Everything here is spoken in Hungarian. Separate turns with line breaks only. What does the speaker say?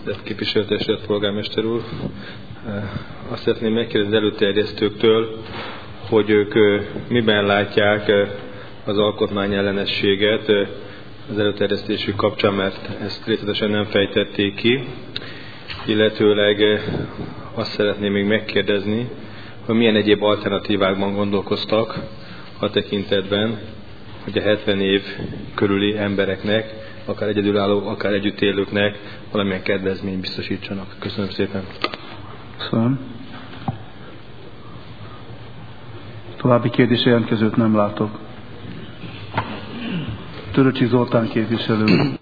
Tisztelt képviselőtestület, polgármester úr! Azt szeretném megkérdezni az előterjesztőktől, hogy ők miben látják az alkotmányellenességet az előterjesztésük kapcsán, mert ezt részletesen nem fejtették ki. Illetőleg azt szeretném még megkérdezni, hogy milyen egyéb alternatívákban gondolkoztak a tekintetben, hogy a 70 év körüli embereknek, akár egyedülálló, akár együtt élőknek valamilyen kedvezményt biztosítsanak. Köszönöm szépen.
Köszönöm. További kérdés jelentkezőt nem látok. Töröcsik Zoltán képviselő.